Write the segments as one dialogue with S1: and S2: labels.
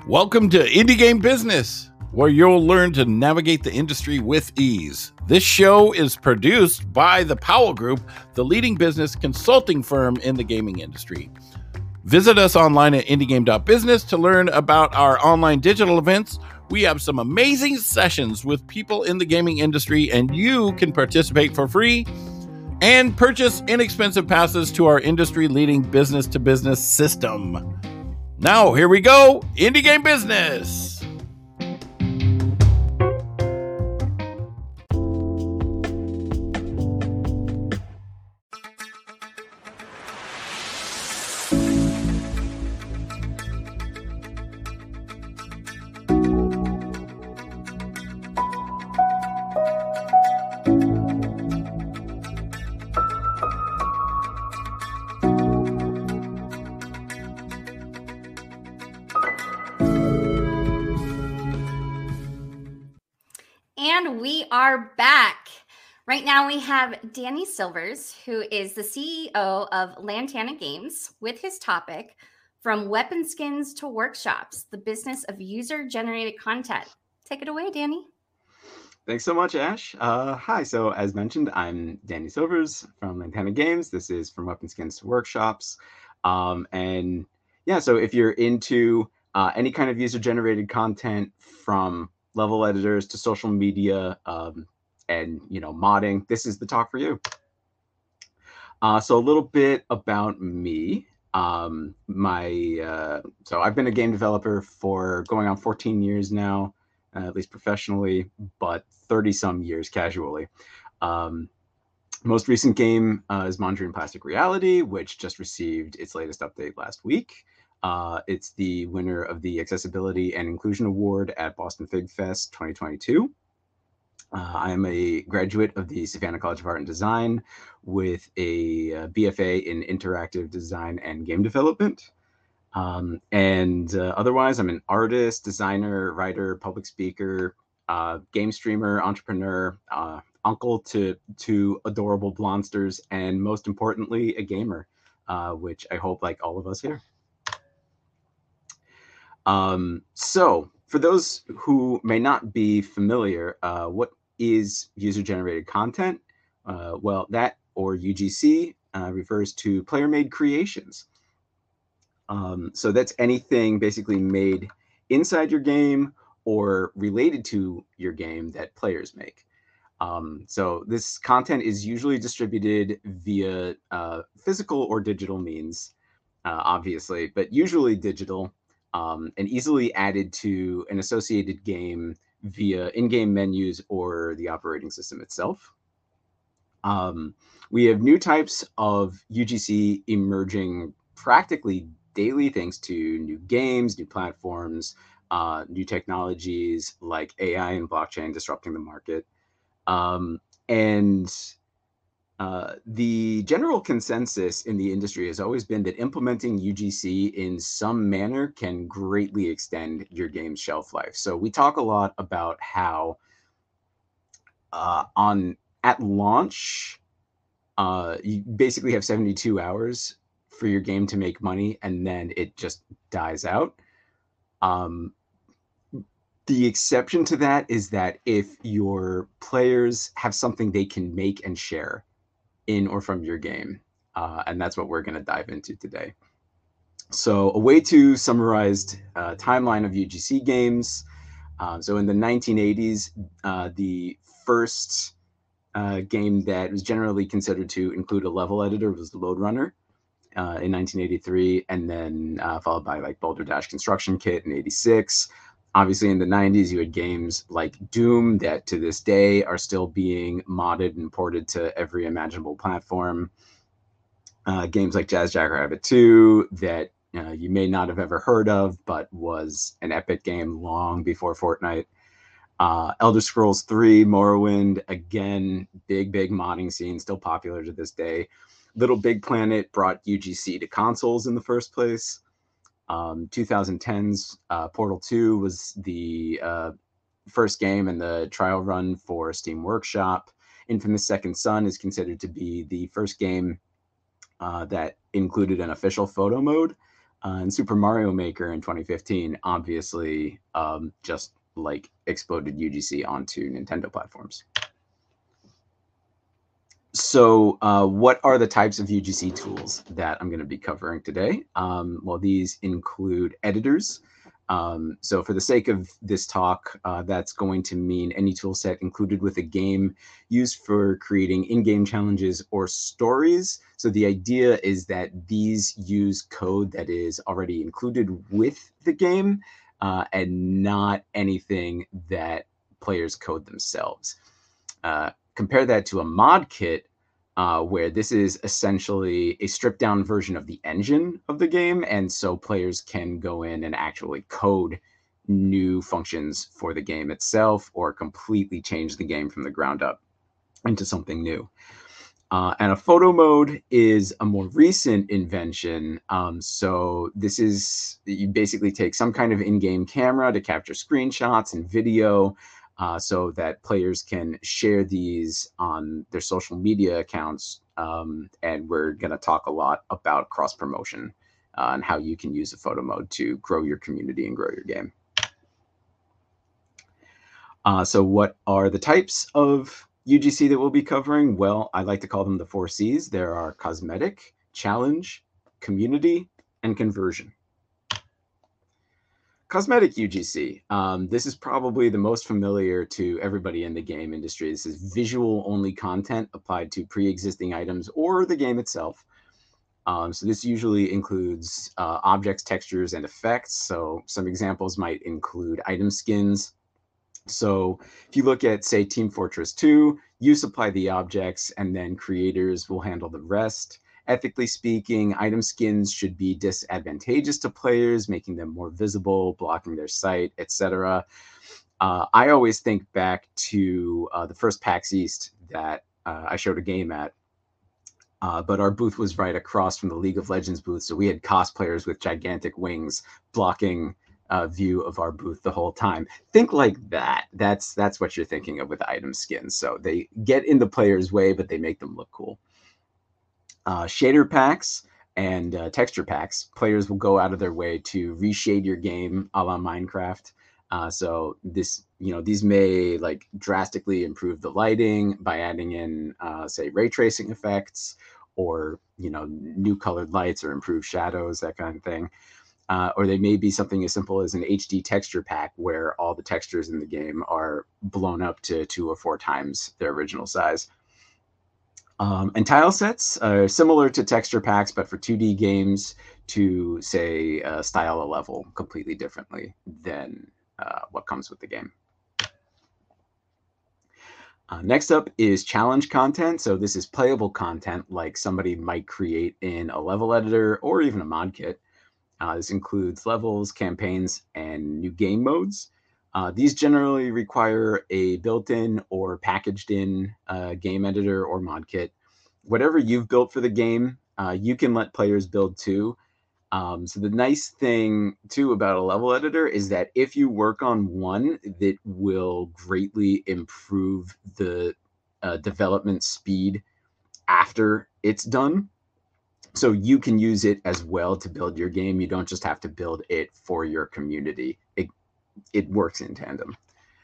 S1: Welcome to Indie Game Business, where you'll learn to navigate the industry with ease. This show is produced by the Powell Group, the leading business consulting firm in the gaming industry. Visit us online at indiegame.business to learn about our online digital events. We have some amazing sessions with people in the gaming industry, and you can participate for free and purchase inexpensive passes to our industry-leading business-to-business system. Now, here we go, Indie Game Business.
S2: And we are back. Right now we have Danny Silvers, who is the CEO of Lantana Games, with his topic, From Weapon Skins to Workshops, the Business of User-Generated Content. Take it away, Danny.
S3: Thanks so much, Ash. Hi, so as mentioned, I'm Danny Silvers from Lantana Games. This is From Weapon Skins to Workshops. And yeah, so if you're into any kind of user-generated content, from level editors to social media and modding, this is the talk for you. So a little bit about me. So I've been a game developer for going on 14 years now, at least professionally, but 30 some years casually. Most recent game is Mondrian Plastic Reality, which just received its latest update last week. It's the winner of the Accessibility and Inclusion Award at Boston Fig Fest 2022. I am a graduate of the Savannah College of Art and Design with a BFA in Interactive Design and Game Development. Otherwise, I'm an artist, designer, writer, public speaker, game streamer, entrepreneur, uncle to two adorable blonsters, and most importantly, a gamer, which I hope like all of us here. So for those who may not be familiar, what is user-generated content? Well, that, or UGC, refers to player-made creations. So that's anything basically made inside your game or related to your game that players make. So this content is usually distributed via physical or digital means, obviously, but usually digital, and easily added to an associated game via in-game menus or the operating system itself. We have new types of UGC emerging practically daily, thanks to new games, new platforms, new technologies like AI and blockchain disrupting the market. The general consensus in the industry has always been that implementing UGC in some manner can greatly extend your game's shelf life. So we talk a lot about how at launch, you basically have 72 hours for your game to make money, and then it just dies out. The exception to that is that if your players have something they can make and share in or from your game, and that's what we're going to dive into today. So a way to summarize timeline of UGC games. So in the 1980s, the first game that was generally considered to include a level editor was the Lode Runner in 1983, and then followed by like Boulder Dash Construction Kit in 86. Obviously, in the 90s, you had games like Doom that to this day are still being modded and ported to every imaginable platform. Games like Jazz Jackrabbit 2 that you may not have ever heard of, but was an epic game long before Fortnite. Elder Scrolls 3, Morrowind, again, big modding scene, still popular to this day. Little Big Planet brought UGC to consoles in the first place. 2010's Portal 2 was the first game in the trial run for Steam Workshop. Infamous Second Son is considered to be the first game that included an official photo mode. And Super Mario Maker in 2015 obviously just like exploded UGC onto Nintendo platforms. So what are the types of UGC tools that I'm going to be covering today? Well, these include editors. So for the sake of this talk, that's going to mean any tool set included with a game used for creating in-game challenges or stories. So the idea is that these use code that is already included with the game and not anything that players code themselves. Compare that to a mod kit, where this is essentially a stripped down version of the engine of the game. And so players can go in and actually code new functions for the game itself or completely change the game from the ground up into something new. And a photo mode is a more recent invention. So this is, you basically take some kind of in-game camera to capture screenshots and video, so that players can share these on their social media accounts. And we're going to talk a lot about cross-promotion and how you can use a photo mode to grow your community and grow your game. So what are the types of UGC that we'll be covering? Well, I like to call them the 4 Cs. There are cosmetic, challenge, community, and conversion. Cosmetic UGC. This is probably the most familiar to everybody in the game industry. This is visual-only content applied to pre-existing items or the game itself. So this usually includes objects, textures, and effects. So some examples might include item skins. So if you look at, say, Team Fortress 2, you supply the objects, and then creators will handle the rest. Ethically speaking, item skins should be disadvantageous to players, making them more visible, blocking their sight, etc. I always think back to the first PAX East that I showed a game at, but our booth was right across from the League of Legends booth, so we had cosplayers with gigantic wings blocking view of our booth the whole time. Think like that. That's what you're thinking of with item skins. So they get in the player's way, but they make them look cool. Shader packs and texture packs, players will go out of their way to reshade your game a la Minecraft. So this, these may like drastically improve the lighting by adding in, say, ray tracing effects, or new colored lights or improved shadows, that kind of thing. Or they may be something as simple as an HD texture pack where all the textures in the game are blown up to 2 or 4 times their original size. And tile sets are similar to texture packs, but for 2D games to, say, style a level completely differently than what comes with the game. Next up is challenge content. So this is playable content like somebody might create in a level editor or even a mod kit. This includes levels, campaigns, and new game modes. These generally require a built-in or packaged-in game editor or mod kit. Whatever you've built for the game, you can let players build too. So the nice thing too about a level editor is that if you work on one, that will greatly improve the development speed after it's done. So you can use it as well to build your game. You don't just have to build it for your community. It works in tandem.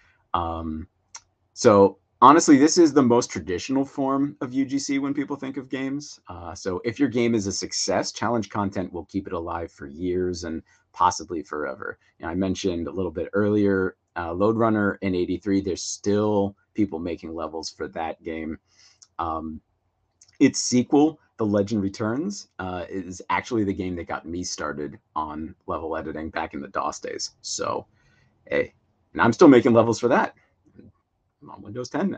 S3: So honestly, this is the most traditional form of UGC when people think of games. So if your game is a success, challenge content will keep it alive for years and possibly forever. I mentioned a little bit earlier, Lode Runner in '83, there's still people making levels for that game. Its sequel, The Legend Returns, is actually the game that got me started on level editing back in the DOS days. So, hey, and I'm still making levels for that. I'm on Windows 10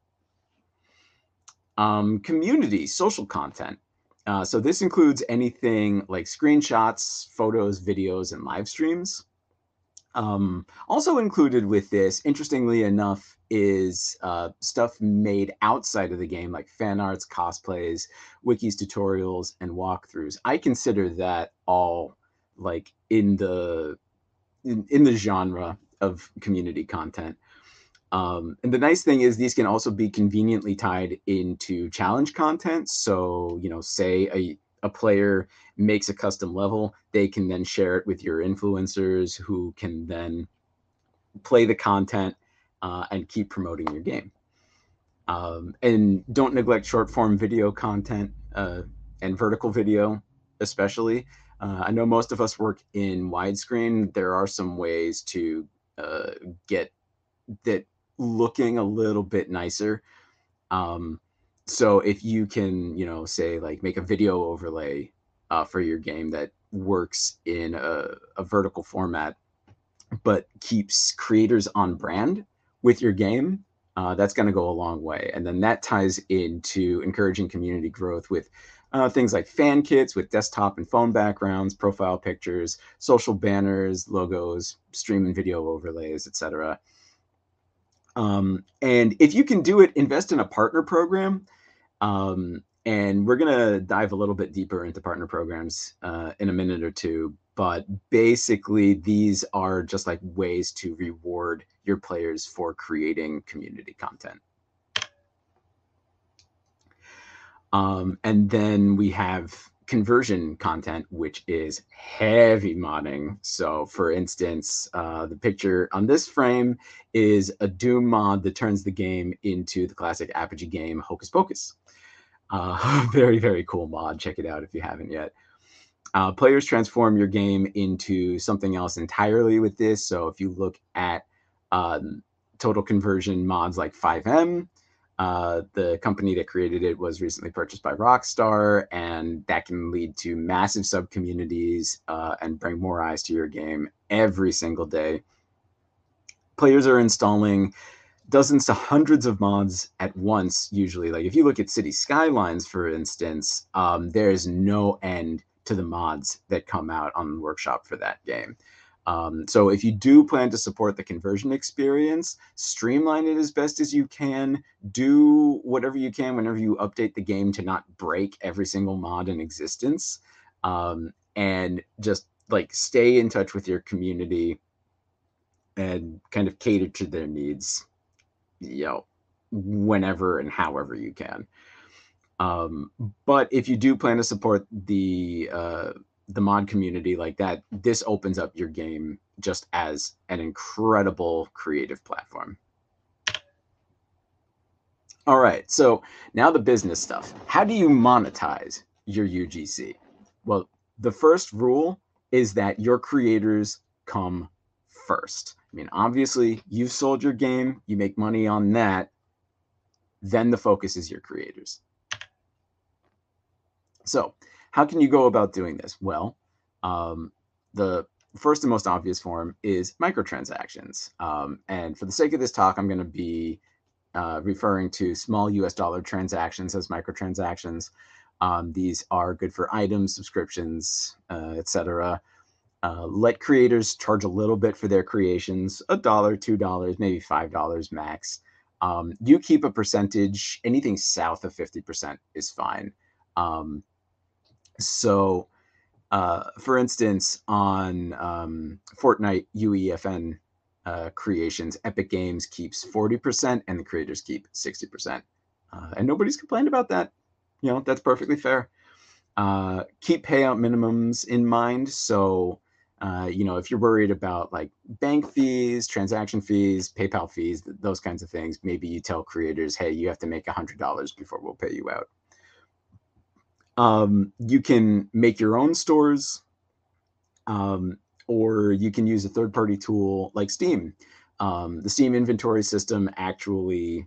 S3: now. Community, social content. So this includes anything like screenshots, photos, videos, and live streams. Also included with this, interestingly enough, is stuff made outside of the game, like fan arts, cosplays, wikis, tutorials, and walkthroughs. I consider that all like in the genre of community content. And the nice thing is these can also be conveniently tied into challenge content. So, say a player makes a custom level, they can then share it with your influencers who can then play the content and keep promoting your game. And don't neglect short form video content and vertical video, especially. I know most of us work in widescreen. There are some ways to get that looking a little bit nicer. So if you can, you know, say like make a video overlay for your game that works in a vertical format, but keeps creators on brand with your game, that's going to go a long way. And then that ties into encouraging community growth with things like fan kits with desktop and phone backgrounds, profile pictures, social banners, logos, stream and video overlays, etc. And if you can do it, invest in a partner program. And we're going to dive a little bit deeper into partner programs in a minute or two. But basically, these are just like ways to reward your players for creating community content. And then we have conversion content, which is heavy modding. So for instance, the picture on this frame is a Doom mod that turns the game into the classic Apogee game Hocus Pocus. Very, very cool mod. Check it out if you haven't yet. Players transform your game into something else entirely with this. So if you look at total conversion mods like FiveM, the company that created it was recently purchased by Rockstar, and that can lead to massive sub communities and bring more eyes to your game every single day. Players are installing dozens to hundreds of mods at once, usually. Like if you look at City Skylines, for instance, there's no end to the mods that come out on the workshop for that game. So if you do plan to support the conversion experience, streamline it as best as you can. Do whatever you can whenever you update the game to not break every single mod in existence. And just like stay in touch with your community and kind of cater to their needs, you know, whenever and however you can. But if you do plan to support the mod community like that, this opens up your game just as an incredible creative platform. All right, so now the business stuff. How do you monetize your UGC? Well, the first rule is that your creators come first. I mean, obviously, you've sold your game, you make money on that, then the focus is your creators. So how can you go about doing this? Well, the first and most obvious form is microtransactions. And for the sake of this talk, I'm going to be referring to small US dollar transactions as microtransactions. These are good for items, subscriptions, etc. Let creators charge a little bit for their creations, $1, $2, maybe $5 max. You keep a percentage. Anything south of 50% is fine. So, for instance, on Fortnite UEFN creations, Epic Games keeps 40% and the creators keep 60%. And nobody's complained about that. You know, that's perfectly fair. Keep payout minimums in mind. So, you know, if you're worried about like bank fees, transaction fees, PayPal fees, those kinds of things, maybe you tell creators, hey, you have to make $100 before we'll pay you out. You can make your own stores, or you can use a third-party tool like Steam. The Steam inventory system actually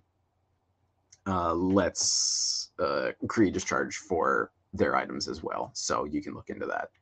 S3: lets creators charge for their items as well, so you can look into that.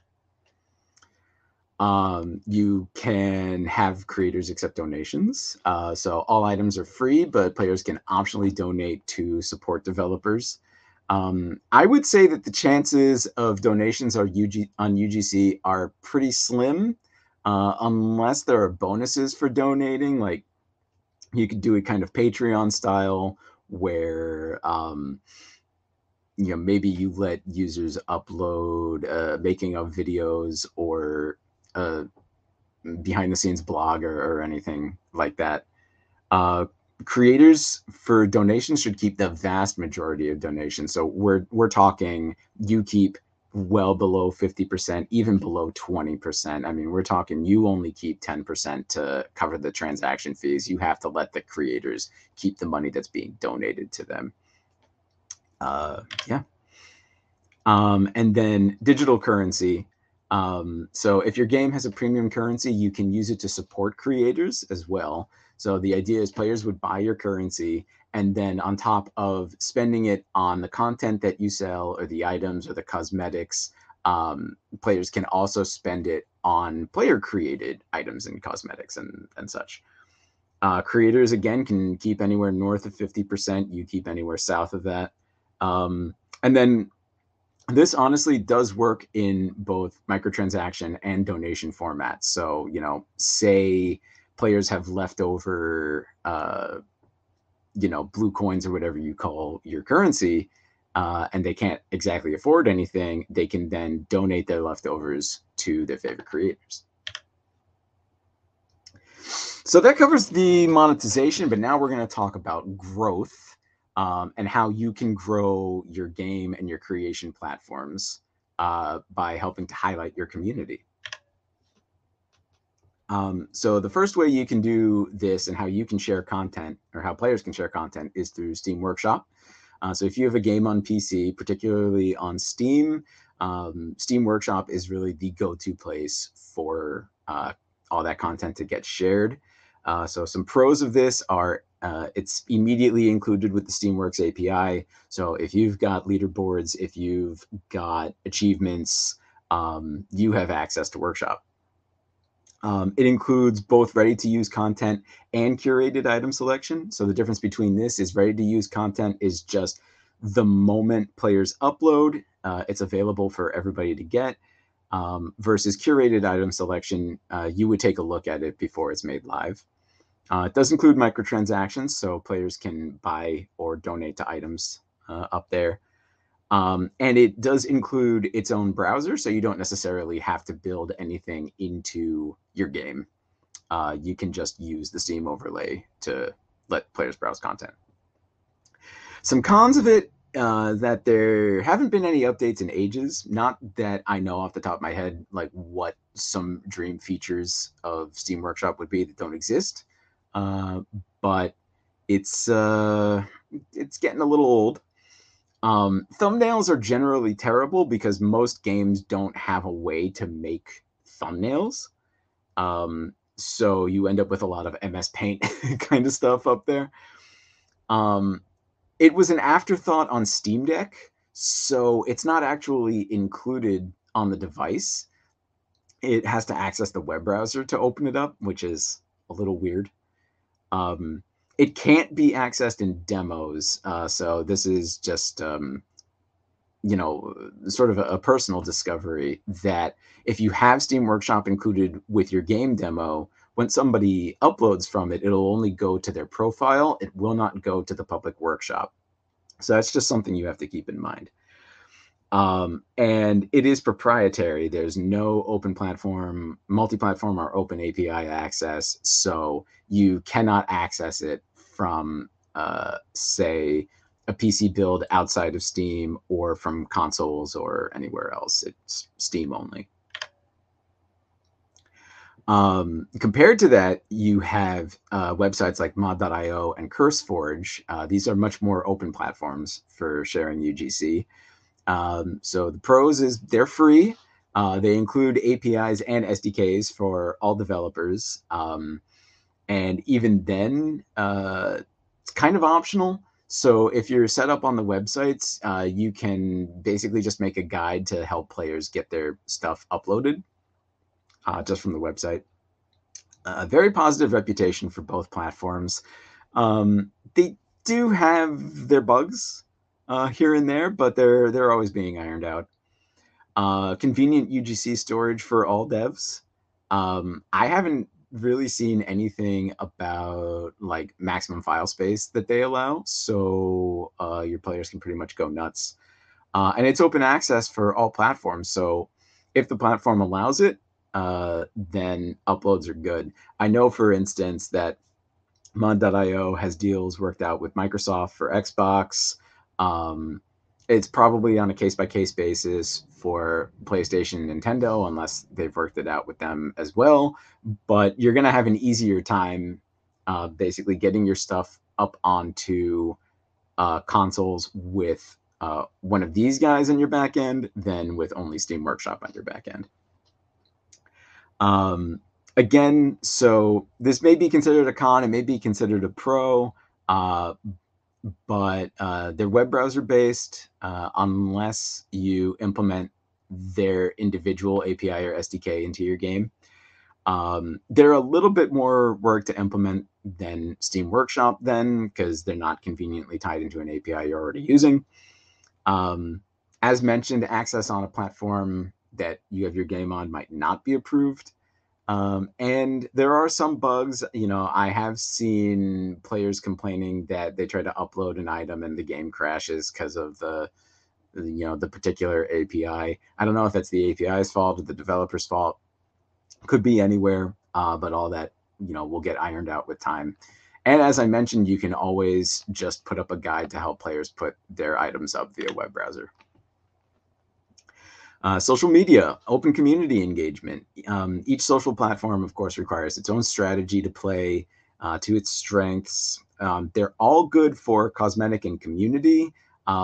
S3: You can have creators accept donations. So all items are free, but players can optionally donate to support developers. I would say that the chances of donations on UGC are pretty slim, unless there are bonuses for donating. Like you could do it kind of Patreon style, where you know, maybe you let users upload making of videos or behind the scenes blog or anything like that. Creators for donations should keep the vast majority of donations. So we're talking you keep well below 50%, even below 20%. I mean, we're talking you only keep 10% to cover the transaction fees. You have to let the creators keep the money that's being donated to them. Yeah. And then digital currency. So if your game has a premium currency, you can use it to support creators as well. So the idea is players would buy your currency, and then on top of spending it on the content that you sell or the items or the cosmetics, players can also spend it on player created items and cosmetics and such. Creators, again, can keep anywhere north of 50%. You keep anywhere south of that. And then this honestly does work in both microtransaction and donation formats. So, you know, say players have leftover, you know, blue coins or whatever you call your currency, and they can't exactly afford anything, they can then donate their leftovers to their favorite creators. So that covers the monetization, but now we're going to talk about growth. And how you can grow your game and your creation platforms by helping to highlight your community. So the first way you can do this and how you can share content, or how players can share content, is through Steam Workshop. So if you have a game on PC, particularly on Steam, Steam Workshop is really the go-to place for all that content to get shared. So some pros of this are it's immediately included with the Steamworks API. So if you've got leaderboards, if you've got achievements, you have access to Workshop. It includes both ready-to-use content and curated item selection. So the difference between this is ready-to-use content is just the moment players upload, it's available for everybody to get, versus curated item selection, you would take a look at it before it's made live. It does include microtransactions, so players can buy or donate to items up there. And it does include its own browser, so you don't necessarily have to build anything into your game. You can just use the Steam overlay to let players browse content. Some cons of it, that there haven't been any updates in ages. Not that I know off the top of my head, like what some dream features of Steam Workshop would be that don't exist. But it's getting a little old. Thumbnails are generally terrible because most games don't have a way to make thumbnails. So you end up with a lot of MS Paint kind of stuff up there. It was an afterthought on Steam Deck, so it's not actually included on the device. It has to access the web browser to open it up, which is a little weird. It can't be accessed in demos, so this is just, you know, sort of a personal discovery that if you have Steam Workshop included with your game demo, when somebody uploads from it, it'll only go to their profile. It will not go to the public workshop. So that's just something you have to keep in mind. And it is proprietary. There's no open platform, multi-platform, or open API access. So you cannot access it from, say, a PC build outside of Steam or from consoles or anywhere else. It's Steam only. Compared to that, you have websites like mod.io and CurseForge. These are much more open platforms for sharing UGC. So the pros is they're free. They include APIs and SDKs for all developers. And even then, it's kind of optional. So if you're set up on the websites, you can basically just make a guide to help players get their stuff uploaded just from the website. Very positive reputation for both platforms. They do have their bugs here and there, but they're always being ironed out. Convenient UGC storage for all devs. I haven't really seen anything about like maximum file space that they allow, so your players can pretty much go nuts. And it's open access for all platforms, so if the platform allows it, then uploads are good. I know, for instance, that Mod.io has deals worked out with Microsoft for Xbox. It's probably on a case-by-case basis for PlayStation and Nintendo, unless they've worked it out with them as well. But you're going to have an easier time basically getting your stuff up onto consoles with one of these guys on your back end than with only Steam Workshop on your back end. Again, so this may be considered a con, it may be considered a pro, but they're web browser based unless you implement their individual API or SDK into your game. They're a little bit more work to implement than Steam Workshop then, because they're not conveniently tied into an API you're already using. As mentioned, access on a platform that you have your game on might not be approved. And there are some bugs. I have seen players complaining that they try to upload an item and the game crashes because of the particular API. I don't know if it's the API's fault or the developer's fault. Could be anywhere, but all that will get ironed out with time. And as I mentioned, you can always just put up a guide to help players put their items up via web browser. Social media, open community engagement. Each social platform, of course, requires its own strategy to play to its strengths. They're all good for cosmetic and community.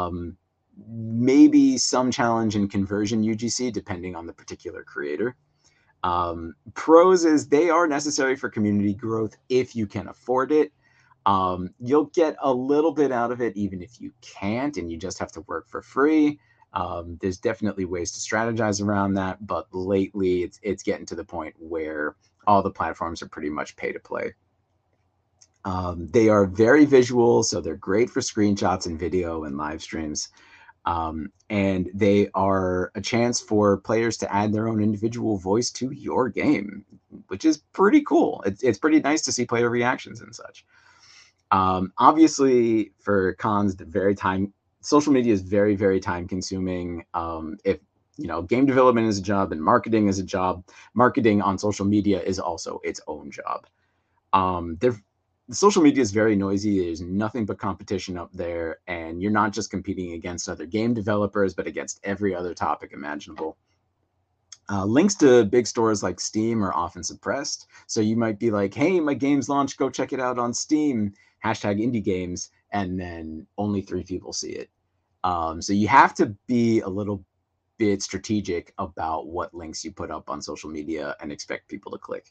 S3: Maybe some challenge in conversion UGC, depending on the particular creator. Pros is they are necessary for community growth if you can afford it. You'll get a little bit out of it even if you can't, and you just have to work for free. There's definitely ways to strategize around that, but lately it's getting to the point where all the platforms are pretty much pay to play. They are very visual, so they're great for screenshots and video and live streams. And they are a chance for players to add their own individual voice to your game, which is pretty cool. It's pretty nice to see player reactions and such. Obviously, for cons, social media is very, very time consuming. If game development is a job and marketing is a job, marketing on social media is also its own job. Social media is very noisy. There's nothing but competition up there, and you're not just competing against other game developers, but against every other topic imaginable. Links to big stores like Steam are often suppressed. So you might be like, hey, my game's launched, go check it out on Steam, #indie-games, and then only 3 people see it. So you have to be a little bit strategic about what links you put up on social media and expect people to click.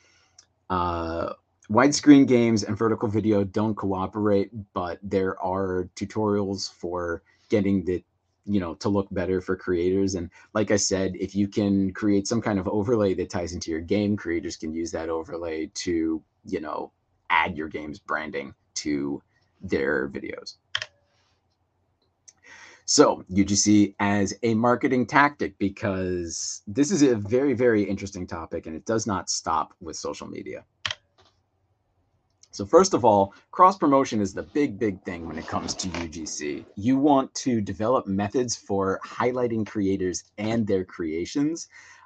S3: Widescreen games and vertical video don't cooperate, but there are tutorials for getting the to look better for creators. And like I said, if you can create some kind of overlay that ties into your game, creators can use that overlay to add your game's branding to their videos. So UGC as a marketing tactic, because this is a very, very interesting topic, and it does not stop with social media. So first of all, cross-promotion is the big, big thing when it comes to UGC. You want to develop methods for highlighting creators and their creations.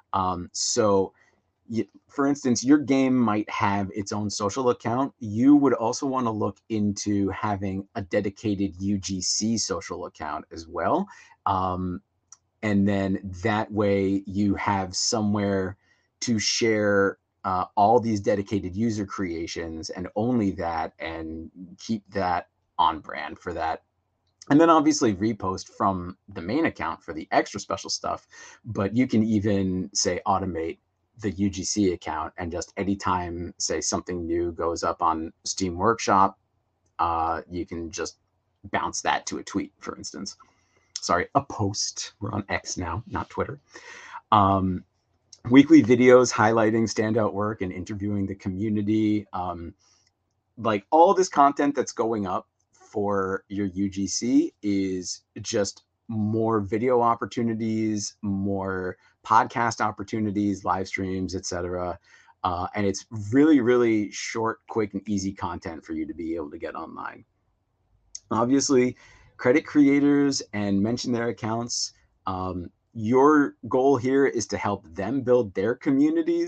S3: For instance, your game might have its own social account. You would also want to look into having a dedicated UGC social account as well. And then that way you have somewhere to share all these dedicated user creations and only that, and keep that on brand for that. And then obviously repost from the main account for the extra special stuff. But you can even say automate the UGC account, and just anytime, say, something new goes up on Steam Workshop, you can just bounce that to a tweet, for instance. Sorry, a post. We're on X now, not Twitter. Weekly videos highlighting standout work and interviewing the community. Like all this content that's going up for your UGC is just more video opportunities, more podcast opportunities, live streams, etc. And it's really, really short, quick, and easy content for you to be able to get online. Obviously, credit creators and mention their accounts. Your goal here is to help them build their communities.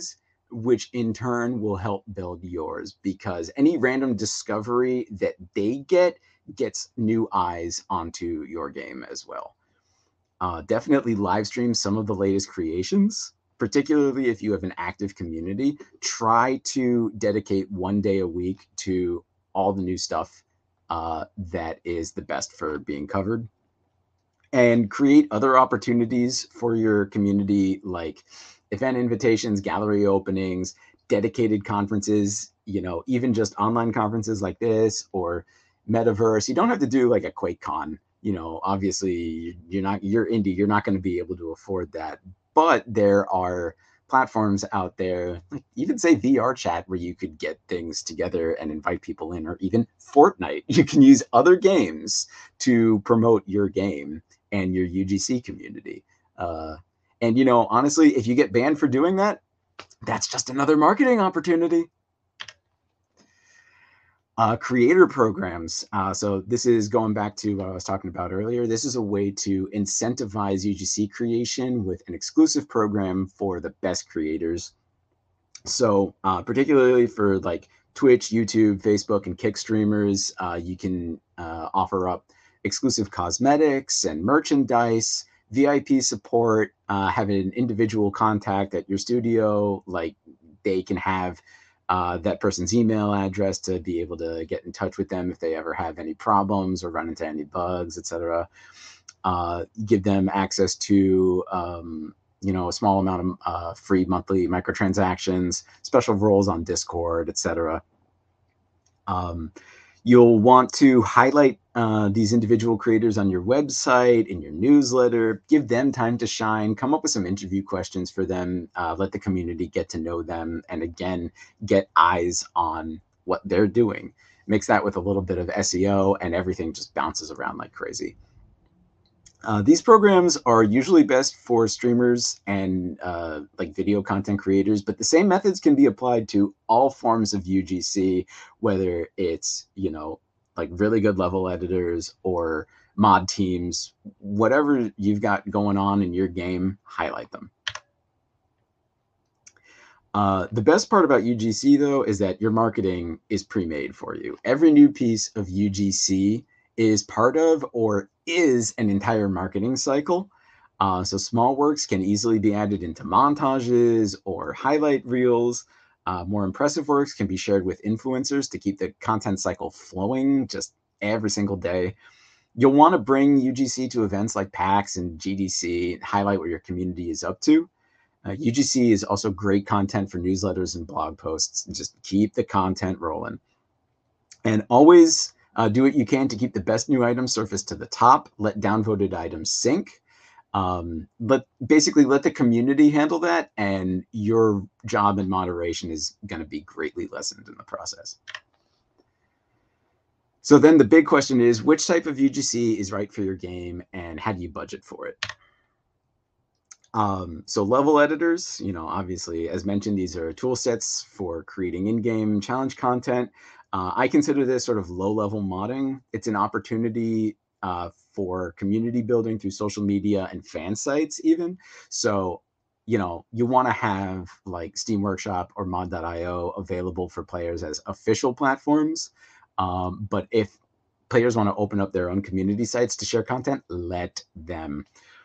S3: which in turn will help build yours, because any random discovery that they get gets new eyes onto your game as well. Definitely live stream some of the latest creations, particularly if you have an active community. Try to dedicate 1 day a week to all the new stuff that is the best for being covered. And create other opportunities for your community, like event invitations, gallery openings, dedicated conferences, even just online conferences like this, or metaverse. You don't have to do like a QuakeCon. Obviously you're indie, you're not going to be able to afford that. But there are platforms out there, like even say VR chat, where you could get things together and invite people in, or even Fortnite. You can use other games to promote your game and your UGC community. And honestly, if you get banned for doing that, that's just another marketing opportunity. Creator programs. So this is going back to what I was talking about earlier. This is a way to incentivize UGC creation with an exclusive program for the best creators. So particularly for like Twitch, YouTube, Facebook, and Kick streamers, you can offer up exclusive cosmetics and merchandise, VIP support, have an individual contact at your studio. Like they can have that person's email address to be able to get in touch with them if they ever have any problems or run into any bugs, etc. Give them access to a small amount of free monthly microtransactions, special roles on Discord, etc. You'll want to highlight these individual creators on your website, in your newsletter, give them time to shine, come up with some interview questions for them, let the community get to know them, and again, get eyes on what they're doing. Mix that with a little bit of SEO and everything just bounces around like crazy. These programs are usually best for streamers and like video content creators, but the same methods can be applied to all forms of UGC, whether it's, like really good level editors or mod teams. Whatever you've got going on in your game, highlight them. The best part about UGC, though, is that your marketing is pre-made for you. Every new piece of UGC is part of or is an entire marketing cycle. So small works can easily be added into montages or highlight reels. More impressive works can be shared with influencers to keep the content cycle flowing just every single day. You'll want to bring UGC to events like PAX and GDC, highlight what your community is up to. UGC is also great content for newsletters and blog posts. Just keep the content rolling. And always do what you can to keep the best new items surfaced to the top. Let downvoted items sink. But basically let the community handle that, and your job in moderation is going to be greatly lessened in the process. So then the big question is, which type of UGC is right for your game, and how do you budget for it? So level editors, obviously, as mentioned, these are tool sets for creating in-game challenge content. I consider this sort of low-level modding. It's an opportunity for community building through social media and fan sites even. So, you want to have like Steam Workshop or mod.io available for players as official platforms. But if players want to open up their own community sites to share content, let them.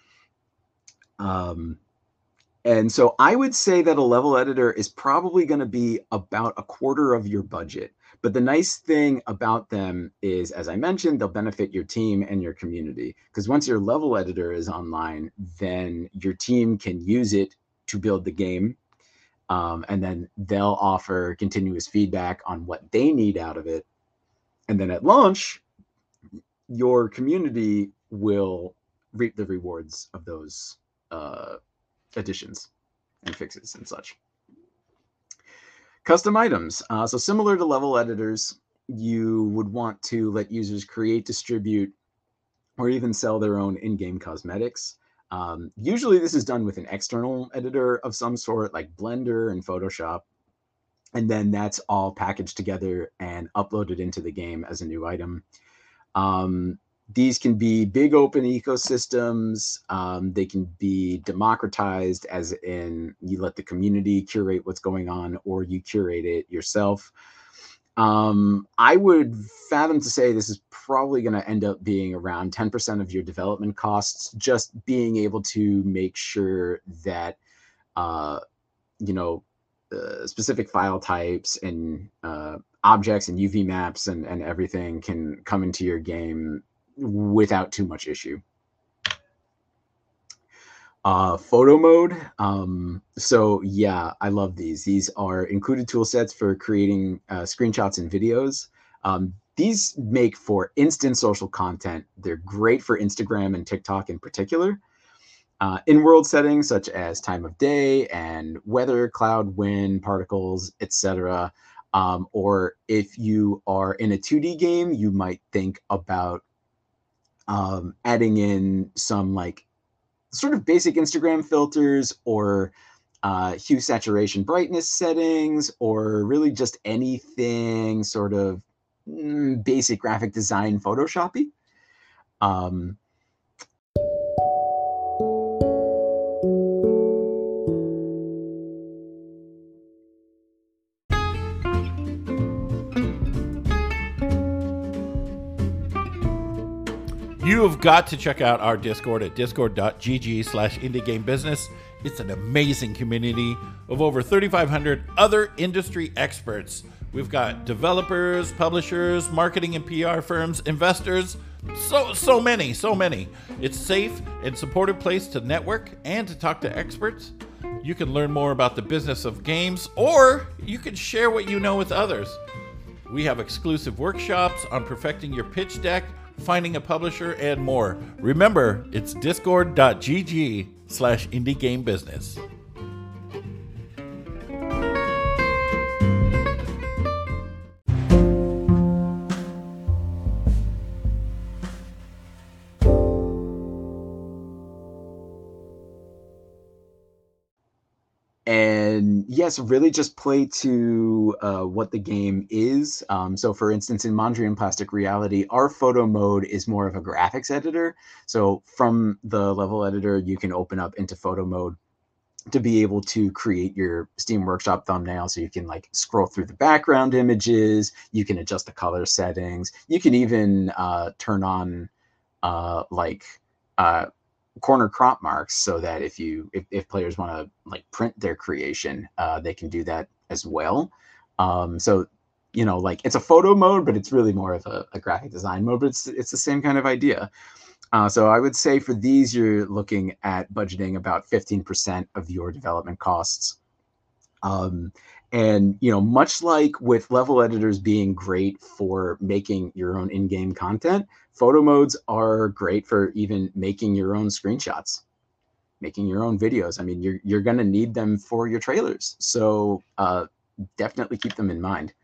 S3: And so I would say that a level editor is probably going to be about a quarter of your budget. But the nice thing about them is, as I mentioned, they'll benefit your team and your community. Because once your level editor is online, then your team can use it to build the game. And then they'll offer continuous feedback on what they need out of it. And then at launch, your community will reap the rewards of those additions and fixes and such. Custom items. So similar to level editors, you would want to let users create, distribute, or even sell their own in-game cosmetics. Usually this is done with an external editor of some sort, like Blender and Photoshop. And then that's all packaged together and uploaded into the game as a new item. These can be big open ecosystems. They can be democratized, as in you let the community curate what's going on, or you curate it yourself. I would fathom to say this is probably going to end up being around 10% of your development costs, just being able to make sure that, specific file types and objects and UV maps and everything can come into your game without too much issue. Photo mode. So yeah, I love these. These are included tool sets for creating screenshots and videos. These make for instant social content. They're great for Instagram and TikTok in particular. In-world settings such as time of day and weather, cloud, wind, particles, etc. Or if you are in a 2D game, you might think about adding in some like sort of basic Instagram filters or hue, saturation, brightness settings, or really just anything sort of basic graphic design Photoshoppy.
S1: You have got to check out our Discord at discord.gg/indiegamebusiness. It's an amazing community of over 3,500 other industry experts. We've got developers, publishers, marketing and PR firms, investors, so many. It's a safe and supportive place to network and to talk to experts. You can learn more about the business of games, or you can share what you know with others. We have exclusive workshops on perfecting your pitch deck, finding a publisher, and more. Remember, it's discord.gg/indiegamebusiness.
S3: And yes, really just play to what the game is. So for instance, in Mondrian Plastic Reality, our photo mode is more of a graphics editor. So from the level editor, you can open up into photo mode to be able to create your Steam Workshop thumbnail. So you can like scroll through the background images, you can adjust the color settings, you can even turn on corner crop marks so that if players want to like print their creation, they can do that as well. So like it's a photo mode, but it's really more of a graphic design mode, but it's the same kind of idea. So I would say for these, you're looking at budgeting about 15% of your development costs. And much like with level editors being great for making your own in-game content, photo modes are great for even making your own screenshots, making your own videos. I mean, you're going to need them for your trailers. So definitely keep them in mind.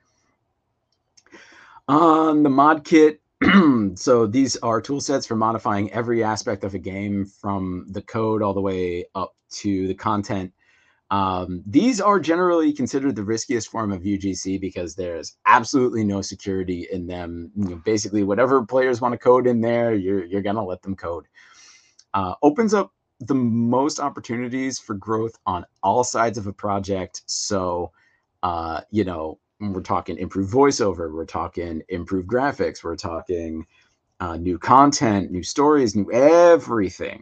S3: On the mod kit, so these are tool sets for modifying every aspect of a game, from the code all the way up to the content. These are generally considered the riskiest form of UGC because there's absolutely no security in them. Basically, whatever players want to code in there, you're going to let them code. Opens up the most opportunities for growth on all sides of a project. So, we're talking improved voiceover, we're talking improved graphics, we're talking new content, new stories, new everything.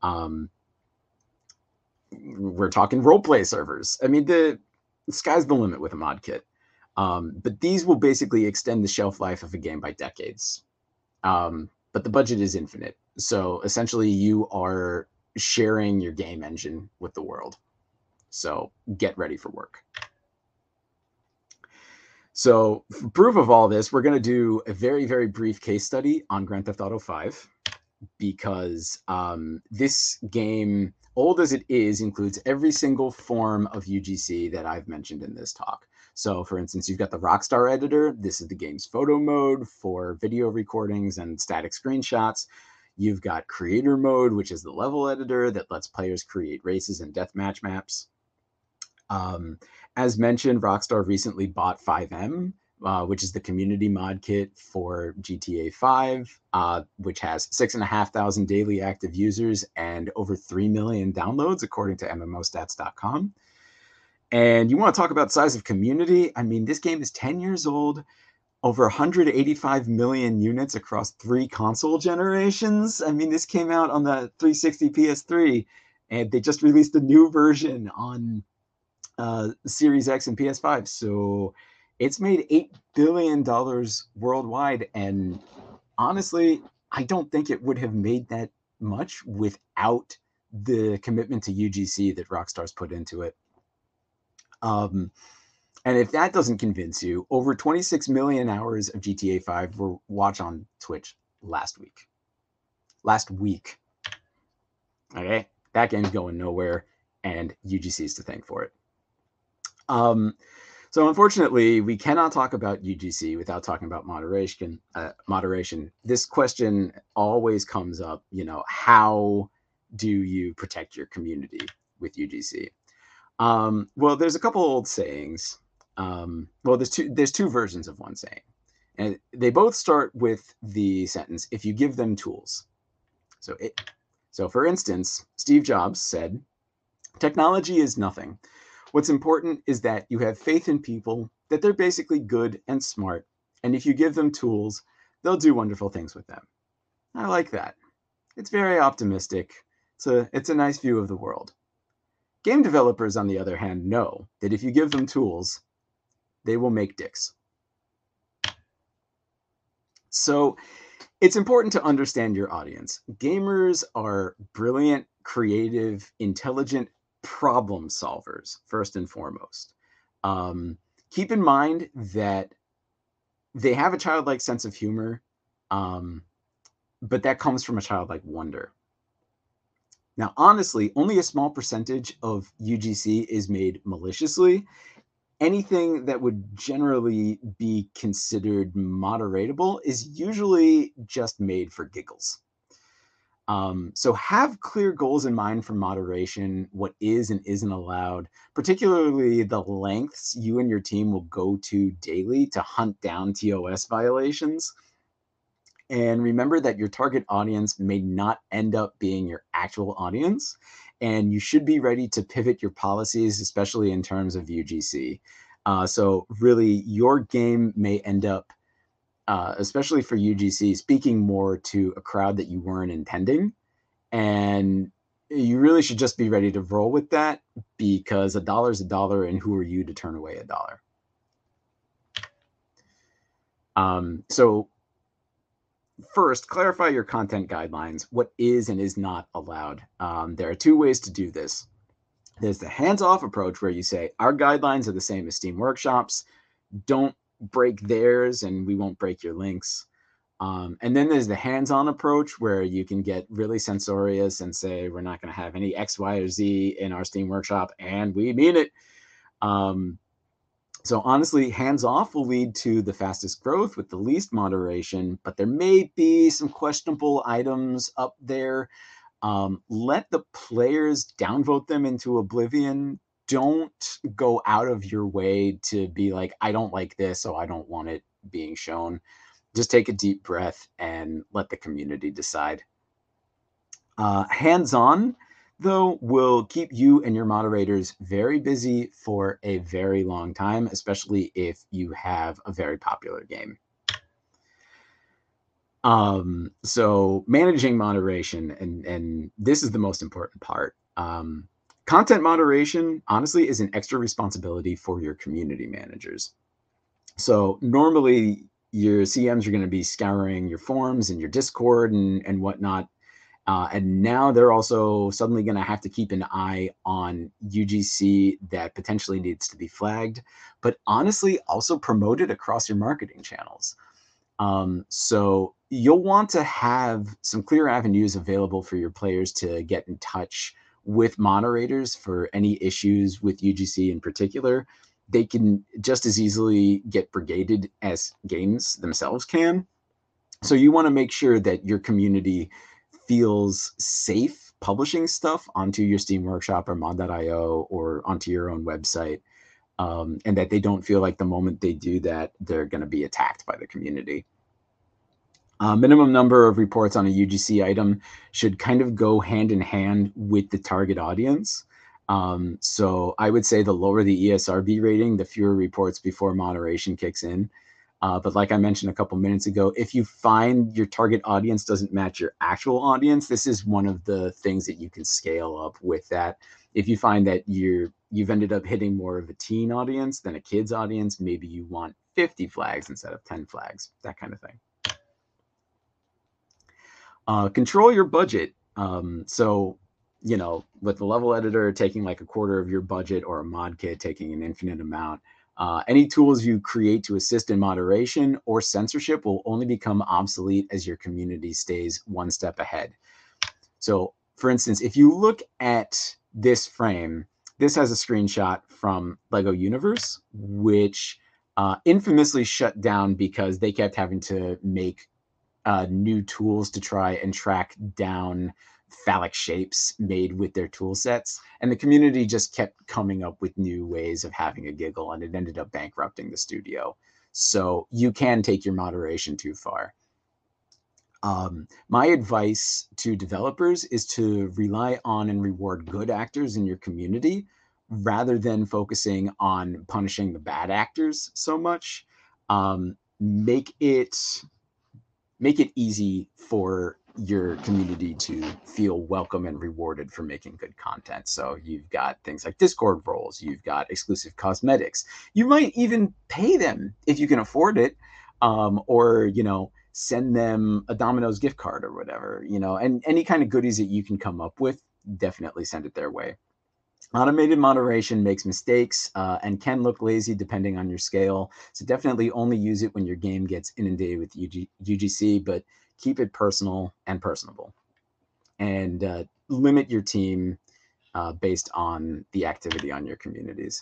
S3: We're talking roleplay servers. I mean, the sky's the limit with a mod kit. But these will basically extend the shelf life of a game by decades. But the budget is infinite. So essentially, you are sharing your game engine with the world. So get ready for work. So for proof of all this, we're going to do a very, very brief case study on Grand Theft Auto 5 because this game, old as it is, includes every single form of UGC that I've mentioned in this talk. So for instance, you've got the Rockstar editor. This is the game's photo mode for video recordings and static screenshots. You've got creator mode, which is the level editor that lets players create races and deathmatch maps. As mentioned, Rockstar recently bought FiveM, which is the community mod kit for GTA 5, which has 6,500 daily active users and over 3 million downloads, according to MMOstats.com. And you want to talk about size of community? I mean, this game is 10 years old, over 185 million units across 3 console generations. I mean, this came out on the 360 PS3, and they just released a new version on Series X and PS5. So it's made $8 billion worldwide. And honestly, I don't think it would have made that much without the commitment to UGC that Rockstar's put into it. And if that doesn't convince you, over 26 million hours of GTA 5 were watched on Twitch last week. Okay, that game's going nowhere, and UGC is to thank for it. So unfortunately, we cannot talk about UGC without talking about moderation. This question always comes up, how do you protect your community with UGC? Well, there's a couple old sayings. There's two versions of one saying, and they both start with the sentence, if you give them tools. So for instance, Steve Jobs said, technology is nothing. What's important is that you have faith in people, that they're basically good and smart, and if you give them tools, they'll do wonderful things with them. I like that. It's very optimistic. It's a nice view of the world. Game developers, on the other hand, know that if you give them tools, they will make dicks. So it's important to understand your audience. Gamers are brilliant, creative, intelligent problem solvers, first and foremost. Keep in mind that they have a childlike sense of humor, but that comes from a childlike wonder. Now, honestly, only a small percentage of UGC is made maliciously. Anything that would generally be considered moderatable is usually just made for giggles. So have clear goals in mind for moderation, what is and isn't allowed, particularly the lengths you and your team will go to daily to hunt down TOS violations. And remember that your target audience may not end up being your actual audience, and you should be ready to pivot your policies, especially in terms of UGC. So really, your game may end up, especially for UGC, speaking more to a crowd that you weren't intending. And you really should just be ready to roll with that, because a dollar's a dollar, and who are you to turn away a dollar? So first, clarify your content guidelines, what is and is not allowed. There are 2 ways to do this. There's the hands-off approach, where you say, our guidelines are the same as Steam Workshop's. Don't break theirs, and we won't break your links. And then there's the hands-on approach, where you can get really censorious and say, we're not going to have any X, Y, or Z in our Steam Workshop, and we mean it. So honestly, hands-off will lead to the fastest growth with the least moderation, but there may be some questionable items up there. Let the players downvote them into oblivion. Don't go out of your way to be like, I don't like this, so I don't want it being shown. Just take a deep breath and let the community decide. Hands-on, though, will keep you and your moderators very busy for a very long time, especially if you have a very popular game. So managing moderation, and this is the most important part. Content moderation, honestly, is an extra responsibility for your community managers. So normally your CMs are going to be scouring your forums and your Discord and whatnot. And now they're also suddenly going to have to keep an eye on UGC that potentially needs to be flagged, but honestly also promoted across your marketing channels. So you'll want to have some clear avenues available for your players to get in touch with moderators for any issues with UGC in particular. They can just as easily get brigaded as games themselves can. So you want to make sure that your community feels safe publishing stuff onto your Steam Workshop or mod.io or onto your own website. and that they don't feel like the moment they do that, they're going to be attacked by the community. Minimum number of reports on a UGC item should kind of go hand in hand with the target audience. So I would say the lower the ESRB rating, the fewer reports before moderation kicks in. But like I mentioned a couple minutes ago, if you find your target audience doesn't match your actual audience, this is one of the things that you can scale up with that. If you find that you've ended up hitting more of a teen audience than a kid's audience, maybe you want 50 flags instead of 10 flags, that kind of thing. Control your budget. So, you know, with the level editor taking like a quarter of your budget or a mod kit taking an infinite amount, any tools you create to assist in moderation or censorship will only become obsolete as your community stays one step ahead. So, for instance, if you look at this frame, this has a screenshot from LEGO Universe, which infamously shut down because they kept having to make new tools to try and track down phallic shapes made with their tool sets. And the community just kept coming up with new ways of having a giggle, and it ended up bankrupting the studio. So you can take your moderation too far. My advice to developers is to rely on and reward good actors in your community rather than focusing on punishing the bad actors so much. Make it easy for your community to feel welcome and rewarded for making good content. So you've got things like Discord roles, you've got exclusive cosmetics. You might even pay them if you can afford it, or, you know, send them a Domino's gift card or whatever, you know, and any kind of goodies that you can come up with, definitely send it their way. Automated moderation makes mistakes and can look lazy depending on your scale. So definitely only use it when your game gets inundated with UGC, but keep it personal and personable. And limit your team based on the activity on your communities.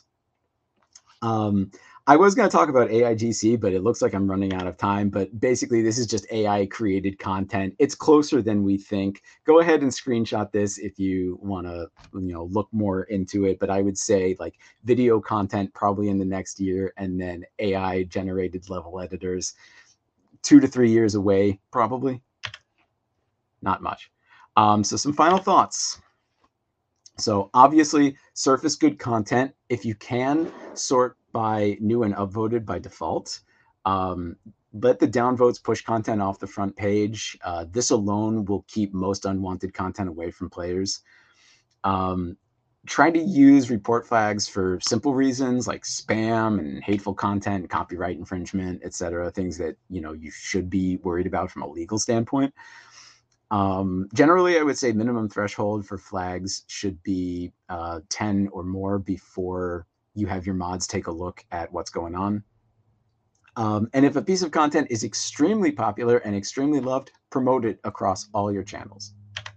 S3: I was going to talk about AIGC, but it looks like I'm running out of time. But basically, this is just AI created content. It's closer than we think. Go ahead and screenshot this if you want to, you know, look more into it. But I would say like video content probably in the next year, and then AI generated level editors 2 to 3 years away, probably. Not much. So some final thoughts. So obviously, surface good content. If you can, sort by new and upvoted by default. Let the downvotes push content off the front page. This alone will keep most unwanted content away from players. Try to use report flags for simple reasons like spam and hateful content, copyright infringement, etc. Things that, you know, you should be worried about from a legal standpoint. Generally, I would say minimum threshold for flags should be 10 or more before you have your mods take a look at what's going on. And if a piece of content is extremely popular and extremely loved, promote it across all your channels.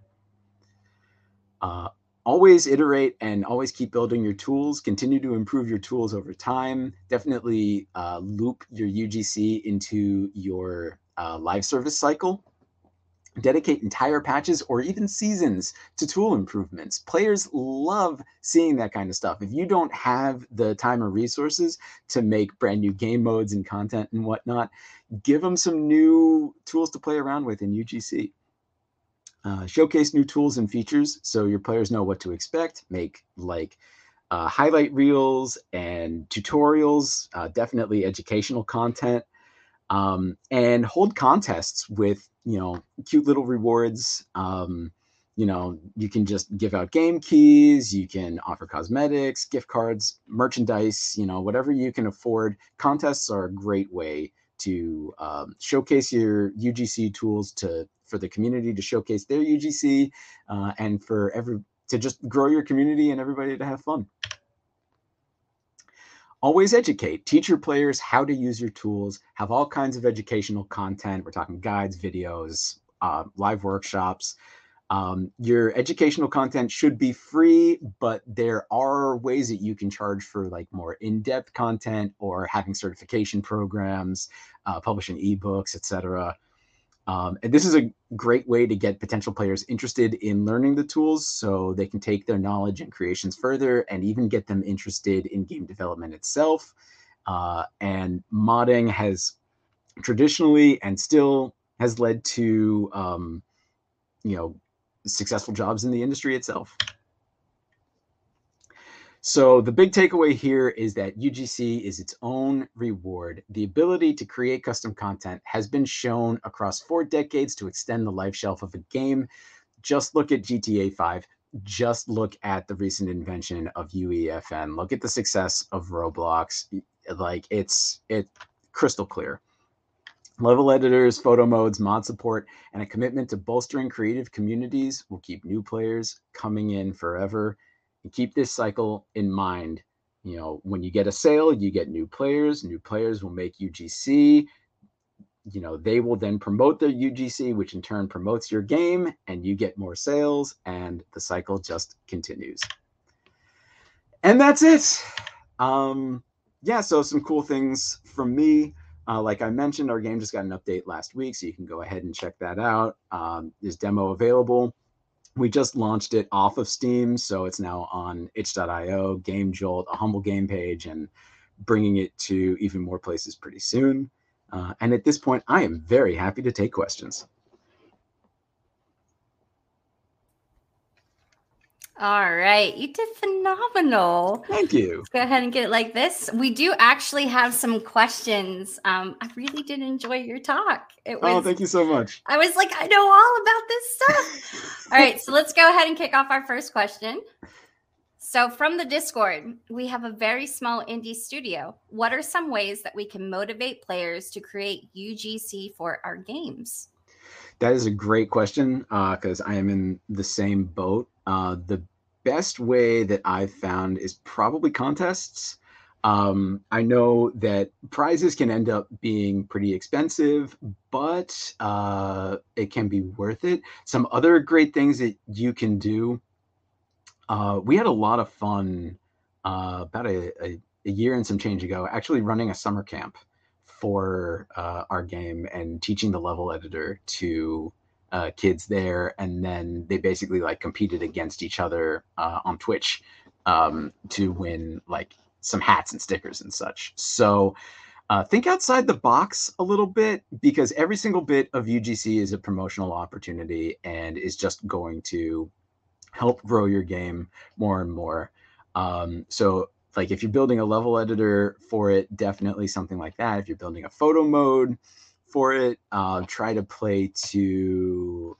S3: Always iterate and always keep building your tools. Continue to improve your tools over time. Definitely loop your UGC into your live service cycle. Dedicate entire patches or even seasons to tool improvements. Players love seeing that kind of stuff. If you don't have the time or resources to make brand new game modes and content and whatnot, give them some new tools to play around with in UGC. Showcase new tools and features so your players know what to expect. Make like highlight reels and tutorials, definitely educational content. And hold contests with, you know, cute little rewards. You know, you can just give out game keys, you can offer cosmetics, gift cards, merchandise, you know, whatever you can afford. Contests are a great way to showcase your UGC tools for the community to showcase their UGC and to just grow your community and everybody to have fun. Always educate. Teach your players how to use your tools. Have all kinds of educational content. We're talking guides, videos, live workshops. Your educational content should be free, but there are ways that you can charge for like more in-depth content or having certification programs, publishing ebooks, etc. And this is a great way to get potential players interested in learning the tools so they can take their knowledge and creations further and even get them interested in game development itself. And modding has traditionally and still has led to, successful jobs in the industry itself. So the big takeaway here is that UGC is its own reward. The ability to create custom content has been shown across 4 decades to extend the life shelf of a game. Just look at GTA 5. Just look at the recent invention of UEFN. Look at the success of Roblox. Like it's crystal clear. Level editors, photo modes, mod support, and a commitment to bolstering creative communities will keep new players coming in forever. And keep this cycle in mind. When you get a sale, you get new players. New players will make UGC. They will then promote their UGC, which in turn promotes your game, and you get more sales, and the cycle just continues. And that's it. So some cool things from me. Like I mentioned, our game just got an update last week, so you can go ahead and check that out. There's demo available. We just launched it off of Steam, so it's now on itch.io, Game Jolt, a Humble Game page, and bringing it to even more places pretty soon. And at this point, I am very happy to take questions.
S2: All right. You did phenomenal.
S3: Thank you.
S2: Let's go ahead and get it like this. We do actually have some questions. I really did enjoy your talk.
S3: Thank you so much.
S2: I was like, I know all about this stuff. All right. So let's go ahead and kick off our first question. So from the Discord, we have a very small indie studio. What are some ways that we can motivate players to create UGC for our games?
S3: That is a great question because I am in the same boat. The best way that I've found is probably contests. I know that prizes can end up being pretty expensive, but it can be worth it. Some other great things that you can do. We had a lot of fun about a year and some change ago, actually running a summer camp for our game and teaching the level editor to kids there, and then they basically competed against each other on Twitch to win some hats and stickers and such. So think outside the box a little bit, because every single bit of UGC is a promotional opportunity and is just going to help grow your game more and more. So if you're building a level editor for it, definitely something like that. If you're building a photo mode for it, try to play to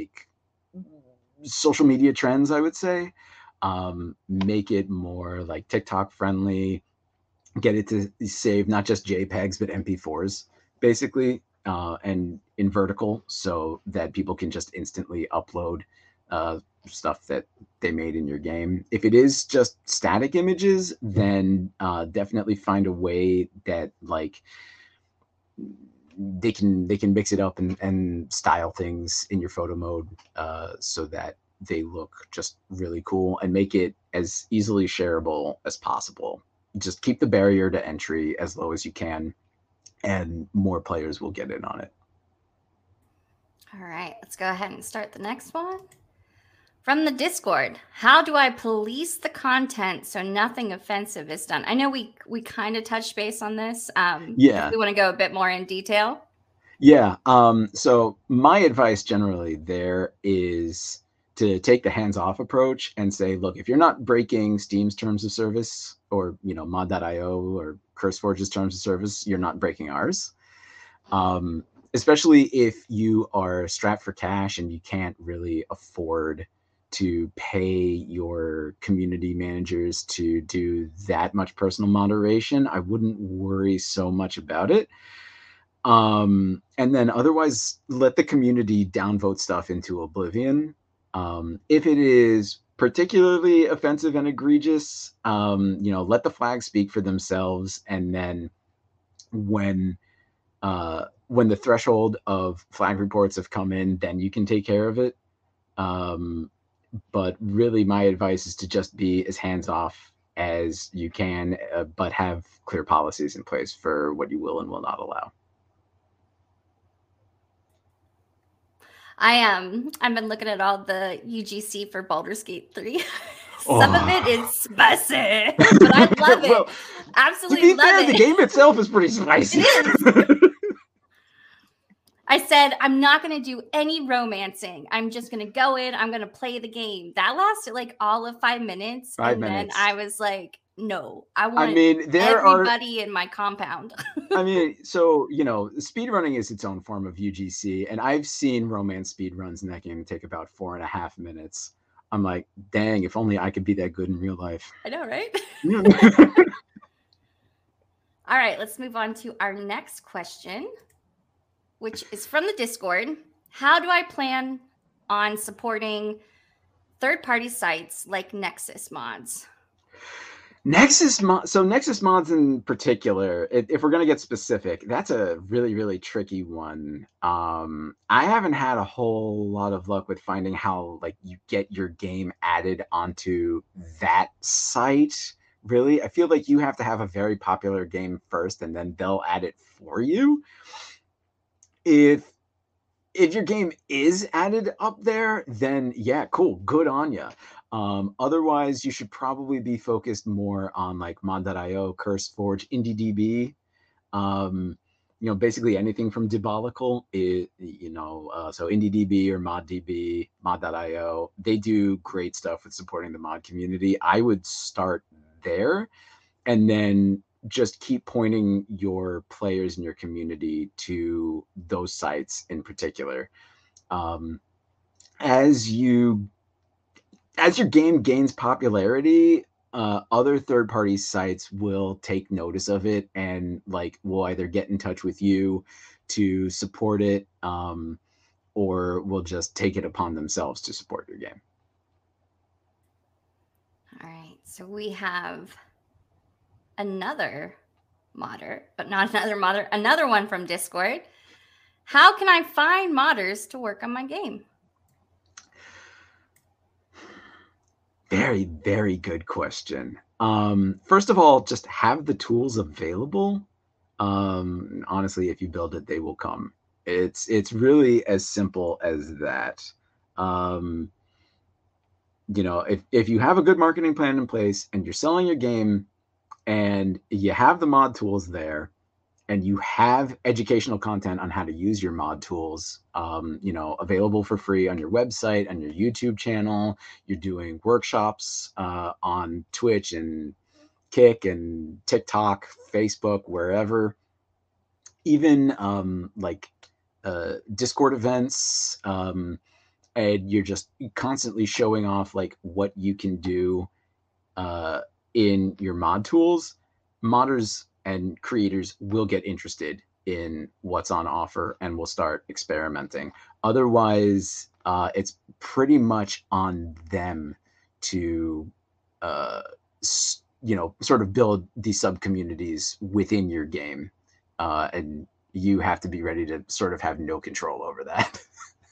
S3: social media trends, I would say. Make it more TikTok friendly, get it to save not just JPEGs, but MP4s, basically, and in vertical so that people can just instantly upload stuff that they made in your game. If it is just static images, then definitely find a way that they can mix it up and style things in your photo mode so that they look just really cool, and make it as easily shareable as possible. Just keep the barrier to entry as low as you can, and more players will get in on it.
S2: All right, let's go ahead and start the next one. From the Discord, how do I police the content so nothing offensive is done? I know we kind of touched base on this.
S3: Yeah.
S2: We want to go a bit more in detail.
S3: Yeah. So my advice generally there is to take the hands-off approach and say, look, if you're not breaking Steam's terms of service or, mod.io or CurseForge's terms of service, you're not breaking ours. Especially if you are strapped for cash and you can't really afford to pay your community managers to do that much personal moderation, I wouldn't worry so much about it. And then otherwise, let the community downvote stuff into oblivion. If it is particularly offensive and egregious, let the flags speak for themselves. And then when the threshold of flag reports have come in, then you can take care of it. But really, my advice is to just be as hands-off as you can, but have clear policies in place for what you will and will not allow.
S2: I've been looking at all the UGC for Baldur's Gate 3. Some of it is spicy, but I love it.
S3: Well,
S2: Absolutely
S3: to be
S2: love
S3: fair,
S2: it.
S3: the game itself is pretty spicy.
S2: It is. I said, I'm not going to do any romancing. I'm just going to go in. I'm going to play the game. That lasted like all of 5 minutes. Then I was like, no, I want everybody in my compound.
S3: I mean, so, speedrunning is its own form of UGC. And I've seen romance speedruns in that game take about 4.5 minutes. I'm like, dang, if only I could be that good in real life.
S2: I know, right? All right, let's move on to our next question, which is from the Discord. How do I plan on supporting third-party sites like Nexus Mods?
S3: Nexus Mods in particular, if we're going to get specific, that's a really, really tricky one. I haven't had a whole lot of luck with finding how like you get your game added onto that site. Really, I feel like you have to have a very popular game first, and then they'll add it for you. If your game is added up there, then yeah, cool, good on ya. Otherwise, you should probably be focused more on like mod.io, CurseForge, IndieDB. Basically anything from Diabolical is, so IndieDB or ModDB, mod.io, they do great stuff with supporting the mod community. I would start there and then just keep pointing your players in your community to those sites in particular. As your game gains popularity, other third-party sites will take notice of it and will either get in touch with you to support it, or will just take it upon themselves to support your game.
S2: All right, so we have another modder, but not another modder, another one from Discord. How can I find modders to work on my game?
S3: Very, very good question. First of all, just have the tools available. Honestly, if you build it, they will come. It's really as simple as that. If you have a good marketing plan in place and you're selling your game and you have the mod tools there and you have educational content on how to use your mod tools, available for free on your website, on your YouTube channel, you're doing workshops on Twitch and Kick and TikTok, Facebook, wherever, even Discord events, and you're just constantly showing off what you can do in your mod tools, modders and creators will get interested in what's on offer and will start experimenting. Otherwise, it's pretty much on them to, sort of build these sub communities within your game. And you have to be ready to sort of have no control over that.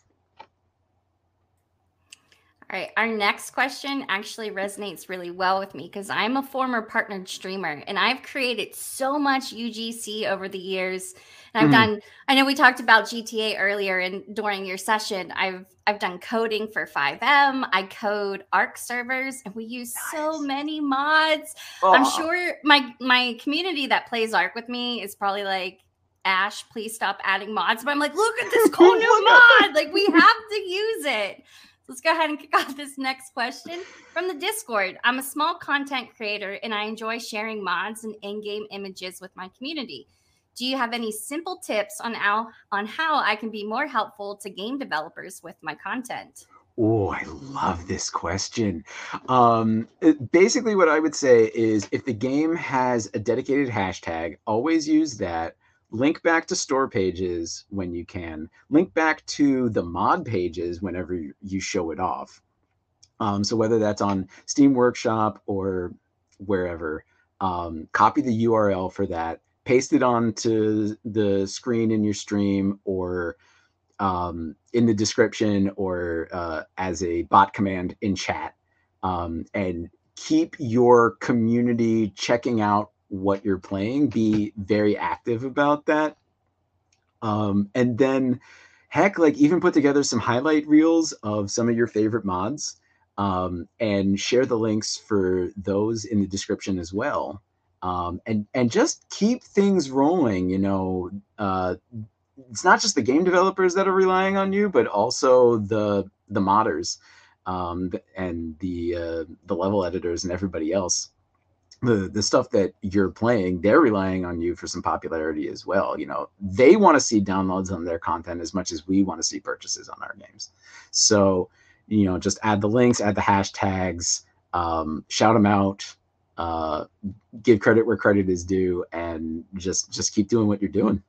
S2: All right, our next question actually resonates really well with me because I'm a former partnered streamer and I've created so much UGC over the years. And I know we talked about GTA earlier and during your session, I've done coding for 5M. I code ARC servers and we use so many mods. I'm sure my community that plays ARC with me is probably like, Ash, please stop adding mods. But I'm like, look at this cool new mod. We have to use it. Let's go ahead and kick off this next question from the Discord. I'm a small content creator and I enjoy sharing mods and in-game images with my community. Do you have any simple tips on how I can be more helpful to game developers with my content?
S3: Oh, I love this question. Basically, what I would say is if the game has a dedicated hashtag, always use that. Link back to store pages when you can. Link back to the mod pages whenever you show it off. So whether that's on Steam Workshop or wherever, copy the URL for that, paste it onto the screen in your stream or in the description or as a bot command in chat, and keep your community checking out what you're playing. Be very active about that. And then Heck, like even put together some highlight reels of some of your favorite mods, and share the links for those in the description as well. And just keep things rolling. It's not just the game developers that are relying on you, but also the modders, and the level editors and everybody else. The stuff that you're playing, they're relying on you for some popularity as well. They want to see downloads on their content as much as we want to see purchases on our games. So, just add the links, add the hashtags, shout them out, give credit where credit is due, and just keep doing what you're doing.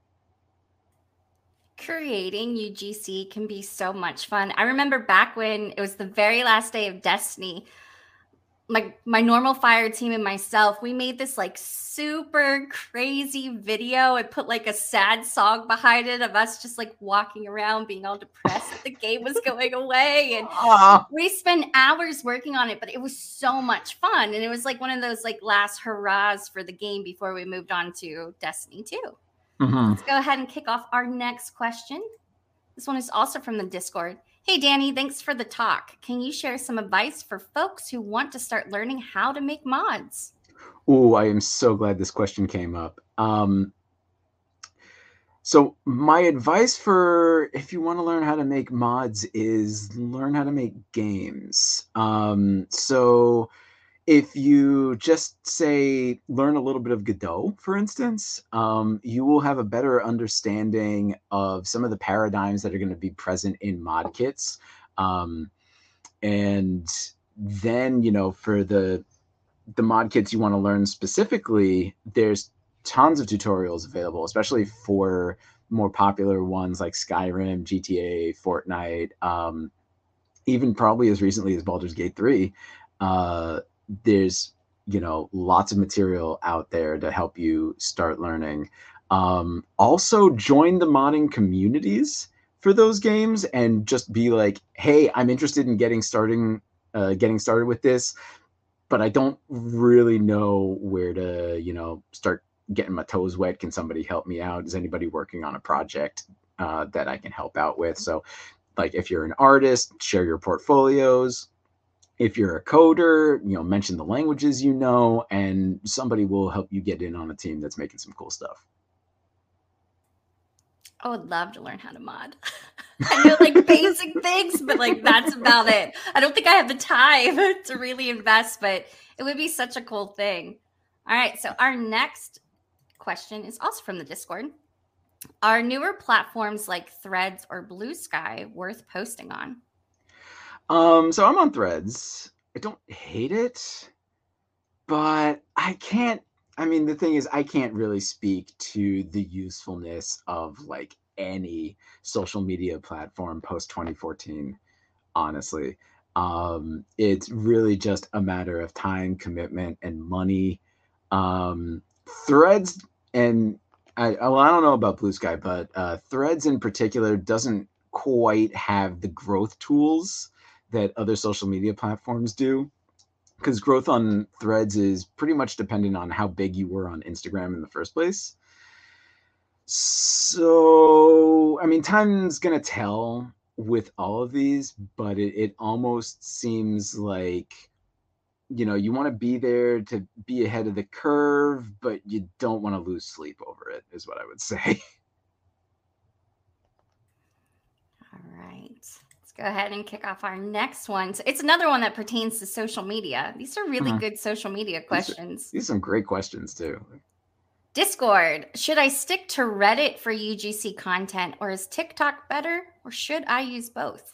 S2: Creating UGC can be so much fun. I remember back when it was the very last day of Destiny, my normal fire team and myself, we made this like super crazy video and put like a sad song behind it of us just like walking around being all depressed that the game was going away. And we spent hours working on it, but it was so much fun. And it was like one of those like last hurrahs for the game before we moved on to Destiny 2. Let's go ahead and kick off our next question. This one is also from the Discord. Hey, Danny, thanks for the talk. Can you share some advice for folks who want to start learning how to make mods?
S3: Oh, I am so glad this question came up. So my advice for if you want to learn how to make mods is learn how to make games. So if you just say learn a little bit of Godot, for instance, you will have a better understanding of some of the paradigms that are going to be present in mod kits. And then, for the mod kits you want to learn specifically, there's tons of tutorials available, especially for more popular ones like Skyrim, GTA, Fortnite, even probably as recently as Baldur's Gate 3. There's lots of material out there to help you start learning. Also join the modding communities for those games and just be like, hey, I'm interested in getting started with this, but I don't really know where to start getting my toes wet. Can somebody help me out? Is anybody working on a project that I can help out with? So like if you're an artist, share your portfolios. If you're a coder, mention the languages and somebody will help you get in on a team that's making some cool stuff.
S2: I would love to learn how to mod. I know like basic things, but like that's about it. I don't think I have the time to really invest, but it would be such a cool thing. All right, so our next question is also from the Discord. Are newer platforms like Threads or Blue Sky worth posting on?
S3: So I'm on Threads. I don't hate it, but the thing is, I can't really speak to the usefulness of like any social media platform post 2014, honestly. It's really just a matter of time, commitment, and money. Threads, and I don't know about Blue Sky, but Threads in particular doesn't quite have the growth tools that other social media platforms do, because growth on Threads is pretty much dependent on how big you were on Instagram in the first place. So, time's going to tell with all of these, but it almost seems like, you want to be there to be ahead of the curve, but you don't want to lose sleep over it, is what I would say.
S2: All right. Go ahead and kick off our next one. So it's another one that pertains to social media. These are really good social media questions.
S3: These are some great questions too.
S2: Discord. Should I stick to Reddit for UGC content, or is TikTok better, or should I use both?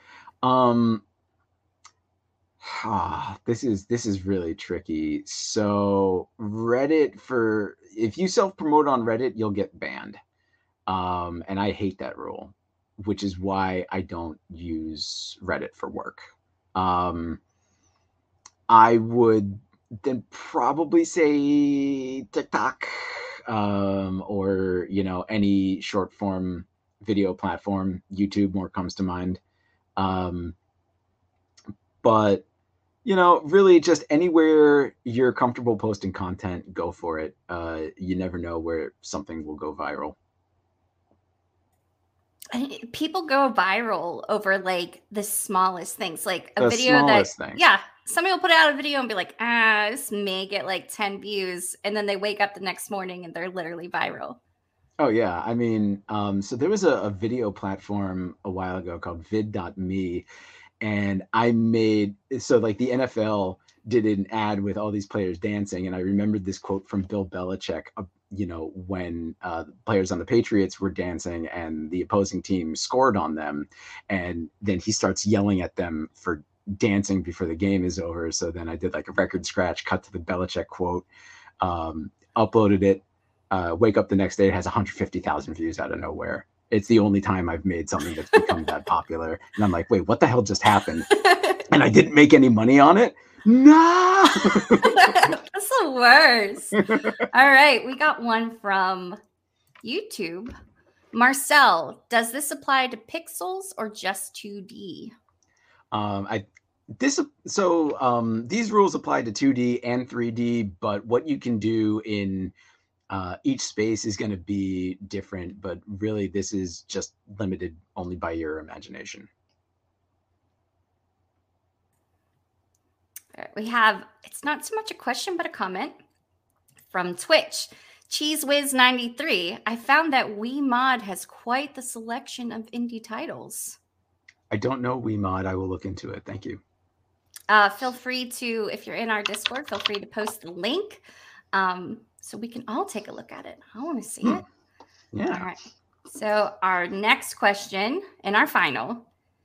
S3: This is really tricky. So Reddit, if you self-promote on Reddit, you'll get banned. And I hate that rule, which is why I don't use Reddit for work. I would then probably say TikTok, or any short form video platform. YouTube more comes to mind. But really just anywhere you're comfortable posting content, go for it. You never know where something will go viral.
S2: People go viral over like the smallest things, like a
S3: The
S2: video that,
S3: smallest thing.
S2: yeah, somebody will put out a video and be like, this may get like 10 views. And then they wake up the next morning and they're literally viral.
S3: Oh yeah, I mean, so there was a video platform a while ago called vid.me, and I made, so like the NFL did an ad with all these players dancing, and I remembered this quote from Bill Belichick, when players on the Patriots were dancing and the opposing team scored on them, and then he starts yelling at them for dancing before the game is over. So then I did like a record scratch, cut to the Belichick quote, uploaded it. Wake up the next day, it has 150,000 views out of nowhere. It's the only time I've made something that's become that popular. And I'm like, wait, what the hell just happened? And I didn't make any money on it? No!
S2: That's the worst. All right, we got one from YouTube. Marcel, does this apply to pixels or just 2D?
S3: These rules apply to 2D and 3D, but what you can do in each space is going to be different, but really this is just limited only by your imagination.
S2: We have, it's not so much a question, but a comment from Twitch. CheeseWiz93, I found that WeMod has quite the selection of indie titles.
S3: I don't know WeMod. I will look into it. Thank you.
S2: Feel free to, if you're in our Discord, feel free to post the link so we can all take a look at it. I want to see it.
S3: Yeah.
S2: All right. So our next question and our final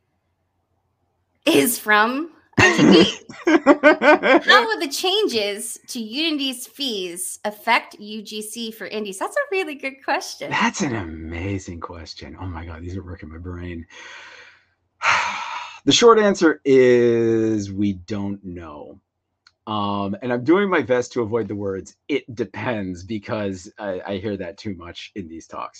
S2: is from RGB. How will the changes to Unity's fees affect UGC for indies? That's a really good question.
S3: That's an amazing question. Oh my God, these are working my brain. The short answer is we don't know. And I'm doing my best to avoid the words "it depends" because I hear that too much in these talks.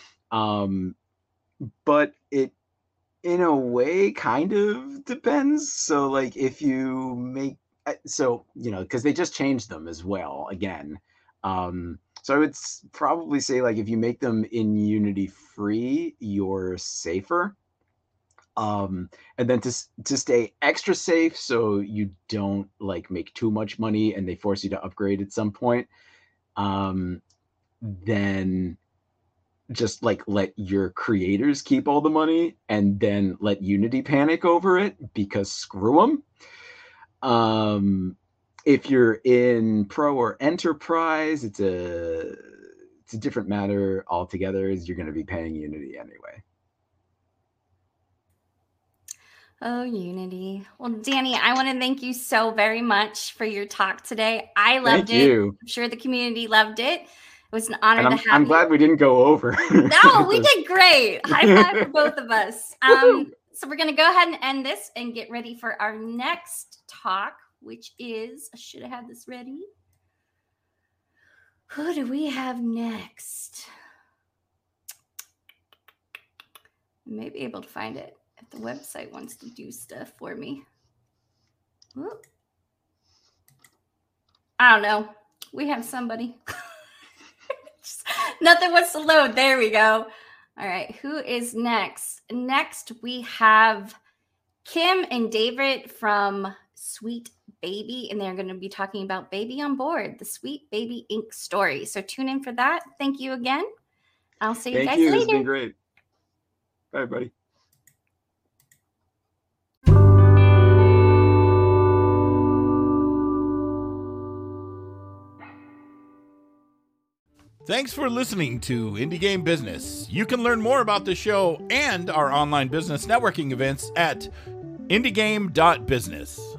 S3: But it, in a way, kind of depends. So like if you make, because they just changed them as well again. So I would probably say like if you make them in Unity free, you're safer. And then to stay extra safe so you don't like make too much money and they force you to upgrade at some point, then just like let your creators keep all the money and then let Unity panic over it because screw them. If you're in Pro or Enterprise, it's a different matter altogether, as you're going to be paying Unity anyway.
S2: Oh, Unity. Well, Danny, I want to thank you so very much for your talk today. I loved it. I'm sure the community loved it. It was an honor to have you.
S3: I'm glad we didn't go over.
S2: No, we did great. High five for both of us. So we're going to go ahead and end this and get ready for our next talk, which is, I should have had this ready. Who do we have next? I may be able to find it if the website wants to do stuff for me. Whoop. I don't know. We have somebody. Nothing wants to load. There we go. All right. Who is next? Next, we have Kim and David from Sweet Baby, and they're going to be talking about Baby on Board, the Sweet Baby Inc. story. So tune in for that. Thank you again. I'll see you guys later.
S3: It's been great. Bye, buddy.
S1: Thanks for listening to Indie Game Business. You can learn more about the show and our online business networking events at indiegame.business.